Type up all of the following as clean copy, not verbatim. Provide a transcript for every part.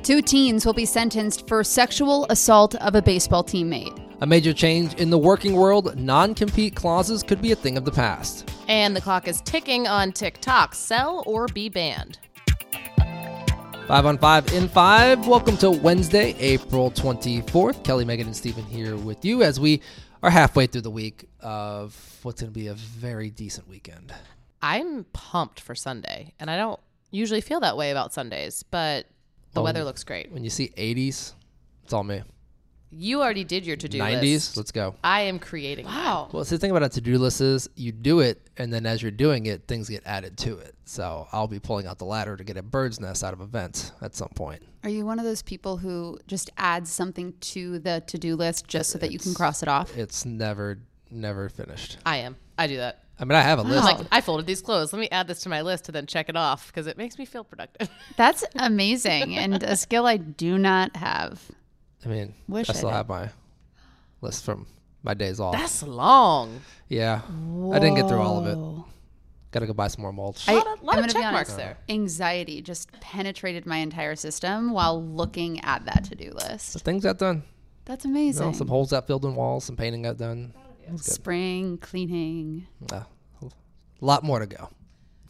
2 teens will be sentenced for sexual assault of a baseball teammate. A major change in the working world, non-compete clauses could be a thing of the past. And the clock is ticking on TikTok. Sell or be banned. 5 on 5 in 5. Welcome to Wednesday, April 24th. Kelly, Megan, and Stephen here with you as we are halfway through the week of what's going to be a very decent weekend. I'm pumped for Sunday, and I don't usually feel that way about Sundays, but the weather looks great. When you see 80s, it's all me. You already did your to-do 90s, list. Let's go. I am creating Wow. Well, see, the thing about a to-do list is you do it, and then as you're doing it, things get added to it. So I'll be pulling out the ladder to get a bird's nest out of a vent at some point. Are you one of those people who just adds something to the to-do list just so that you can cross it off? It's never finished. I am. I do that. I mean, I have a list. I'm like, I folded these clothes. Let me add this to my list and then check it off because it makes me feel productive. That's amazing and a skill I do not have. I mean, Wish I I still did. have my list from my days off. That's long. Yeah. I didn't get through all of it. Got to go buy some more mulch. A lot I'm of gonna be check honest, marks there. Anxiety just penetrated my entire system while looking at that to-do The list. things got done. That's You amazing. know, some holes got filled in walls, some painting got done. Spring, cleaning. A lot more to go.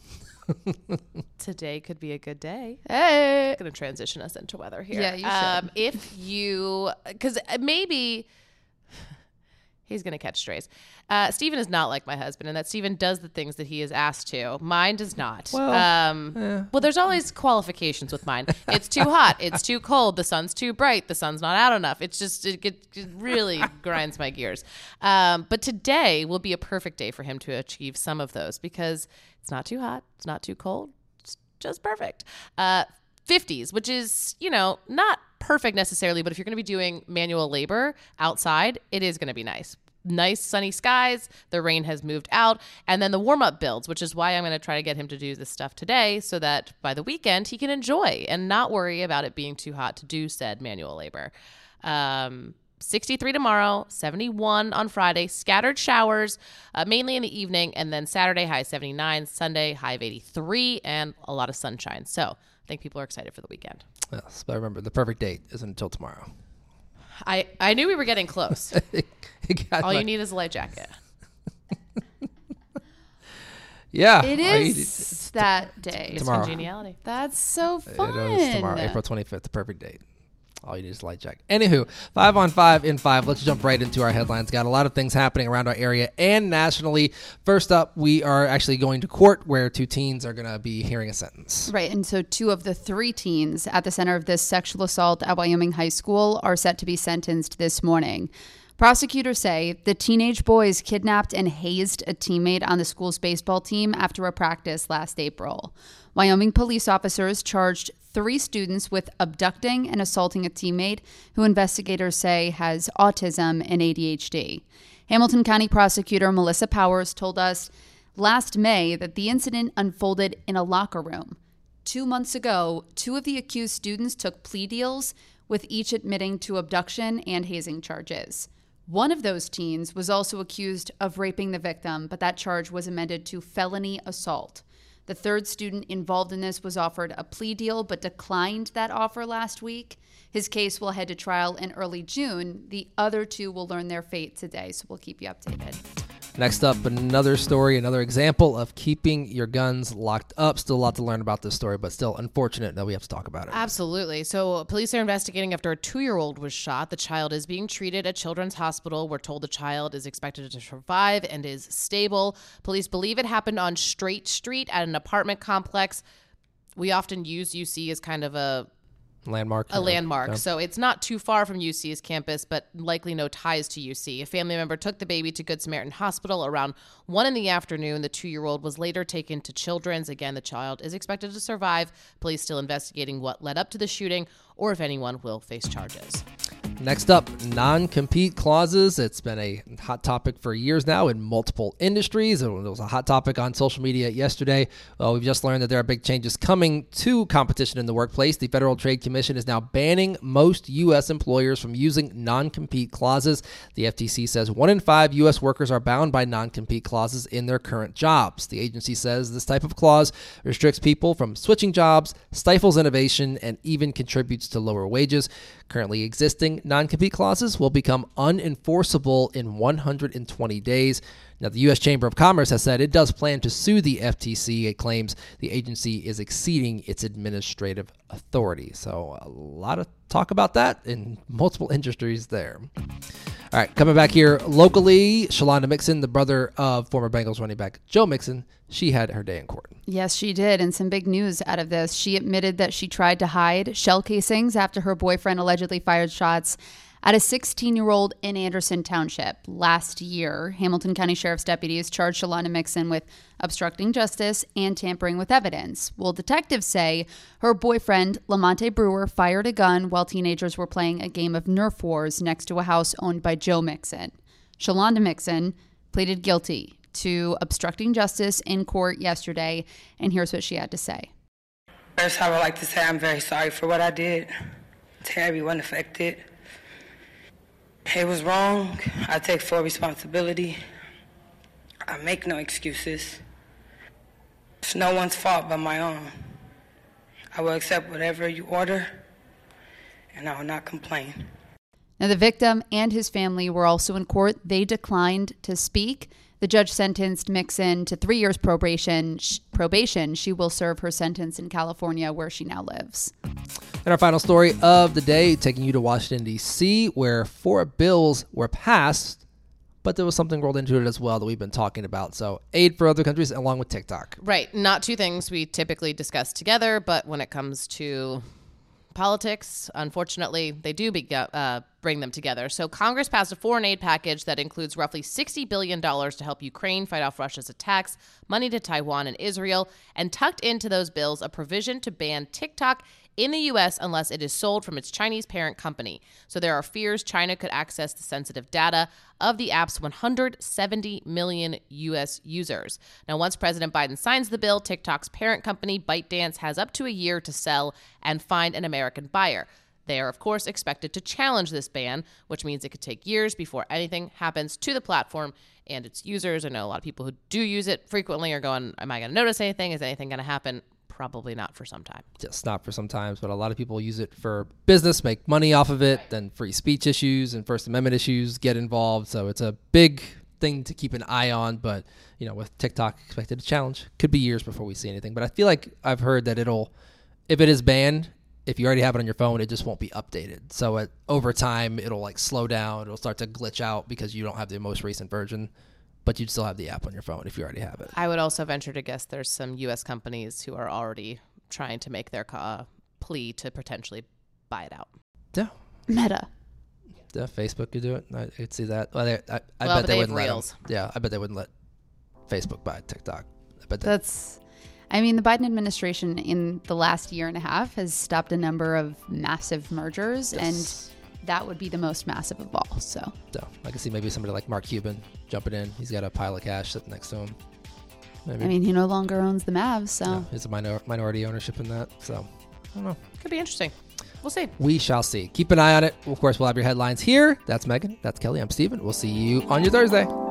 Today could be a good day. Hey! Going to transition us into weather here. Yeah, you should. If you, because maybe he's going to catch strays. Steven is not like my husband, and that Steven does the things that he is asked to. Mine does not. Well, there's always qualifications with mine. It's too hot. It's too cold. The sun's too bright. The sun's not out enough. It's just, it really grinds my gears. But today will be a perfect day for him to achieve some of those because it's not too hot. It's not too cold. It's just perfect. 50s, which is, not perfect necessarily, but if you're going to be doing manual labor outside, it is going to be nice. Nice sunny skies. The rain has moved out. And then the warm-up builds, which is why I'm going to try to get him to do this stuff today so that by the weekend he can enjoy and not worry about it being too hot to do said manual labor. 63 tomorrow, 71 on Friday, scattered showers, mainly in the evening, and then Saturday, high 79, Sunday, high of 83, and a lot of sunshine. So I think people are excited for the weekend. Yes, but remember, the perfect date isn't until tomorrow. I knew we were getting close. All you need. need is a light jacket. Yeah. It is that day. It's Tomorrow. congeniality. That's so fun. It is tomorrow, April 25th, the perfect date. All you need is a light check. Anywho, 5 on 5 in 5. Let's jump right into our headlines. Got a lot of things happening around our area and nationally. First up, we are actually going to court where 2 teens are going to be hearing a sentence. Right, and so 2 of the 3 teens at the center of this sexual assault at Wyoming High School are set to be sentenced this morning. Prosecutors say the teenage boys kidnapped and hazed a teammate on the school's baseball team after a practice last April. Wyoming police officers charged 3 students with abducting and assaulting a teammate who investigators say has autism and ADHD. Hamilton County prosecutor Melissa Powers told us last May that the incident unfolded in a locker room. 2 months ago, 2 of the accused students took plea deals, with each admitting to abduction and hazing charges. One of those teens was also accused of raping the victim, but that charge was amended to felony assault. The 3rd student involved in this was offered a plea deal, but declined that offer last week. His case will head to trial in early June. The other 2 will learn their fate today, so we'll keep you updated. Next up, another story, another example of keeping your guns locked up. Still a lot to learn about this story, but still unfortunate that we have to talk about it. Absolutely. So police are investigating after a 2-year-old was shot. The child is being treated at Children's Hospital. We're told the child is expected to survive and is stable. Police believe it happened on Straight Street at an apartment complex. We often use UC as kind of a Landmark. landmark. Yeah. So it's not too far from UC's campus, but likely no ties to UC. A family member took the baby to Good Samaritan Hospital around 1 in the afternoon. The 2-year-old was later taken to Children's. Again, the child is expected to survive. Police still investigating what led up to the shooting or if anyone will face charges. Next up, non-compete clauses. It's been a hot topic for years now in multiple industries. It was a hot topic on social media yesterday. Well, we've just learned that there are big changes coming to competition in the workplace. The Federal Trade Commission is now banning most U.S. employers from using non-compete clauses. The FTC says 1 in 5 U.S. workers are bound by non-compete clauses in their current jobs. The agency says this type of clause restricts people from switching jobs, stifles innovation, and even contributes to lower wages. Currently existing non-compete clauses will become unenforceable in 120 days. Now, the U.S. Chamber of Commerce has said it does plan to sue the FTC. It claims the agency is exceeding its administrative authority. So a lot of talk about that in multiple industries there. All right, coming back here locally, Shalonda Mixon, the brother of former Bengals running back Joe Mixon, she had her day in court. Yes, she did. And some big news out of this. She admitted that she tried to hide shell casings after her boyfriend allegedly fired shots at a 16-year-old in Anderson Township last year. Hamilton County Sheriff's deputies charged Shalonda Mixon with obstructing justice and tampering with evidence. Well, detectives say her boyfriend, Lamonte Brewer, fired a gun while teenagers were playing a game of Nerf Wars next to a house owned by Joe Mixon. Shalonda Mixon pleaded guilty to obstructing justice in court yesterday, and here's what she had to say. First, I would like to say I'm very sorry for what I did to everyone affected. It was wrong. I take full responsibility. I make no excuses. It's no one's fault but my own. I will accept whatever you order, and I will not complain. Now, the victim and his family were also in court. They declined to speak. The judge sentenced Mixon to 3 years probation. She will serve her sentence in California, where she now lives. And our final story of the day, taking you to Washington, D.C., where 4 bills were passed, but there was something rolled into it as well that we've been talking about. So aid for other countries along with TikTok. Right. Not two things we typically discuss together, but when it comes to politics, unfortunately, they do bring them together. So Congress passed a foreign aid package that includes roughly $60 billion to help Ukraine fight off Russia's attacks, money to Taiwan and Israel, and tucked into those bills a provision to ban TikTok in the U.S. unless it is sold from its Chinese parent company. So there are fears China could access the sensitive data of the app's 170 million U.S. users. Now, once President Biden signs the bill, TikTok's parent company, ByteDance, has up to a year to sell and find an American buyer. They are, of course, expected to challenge this ban, which means it could take years before anything happens to the platform and its users. I know a lot of people who do use it frequently are going, am I going to notice anything? Is anything going to happen? Probably not for some time. Just not for some time, but a lot of people use it for business, make money off of it, then free speech issues and First Amendment issues get involved. So it's a big thing to keep an eye on. But, you know, with TikTok expected to challenge, could be years before we see anything. But I feel like I've heard that if it is banned, if you already have it on your phone, it just won't be updated. So over time, it'll like slow down. It'll start to glitch out because you don't have the most recent version. But you'd still have the app on your phone if you already have it. I would also venture to guess there's some U.S. companies who are already trying to make their plea to potentially buy it out. Yeah. Meta. Yeah, Facebook could do it. I could see that. Well, I bet they wouldn't Reels. let them. Yeah, I bet they wouldn't let Facebook buy TikTok. The Biden administration in the last year and a half has stopped a number of massive mergers, and that would be the most massive of all. So I can see maybe somebody like Mark Cuban jumping in. He's got a pile of cash sitting next to him. Maybe. I mean, he no longer owns the Mavs, so yeah, it's a minority ownership in that. So I don't know. Could be interesting. We'll see. We shall see. Keep an eye on it. Of course, we'll have your headlines here. That's Megan. That's Kelly. I'm Steven. We'll see you on your Thursday.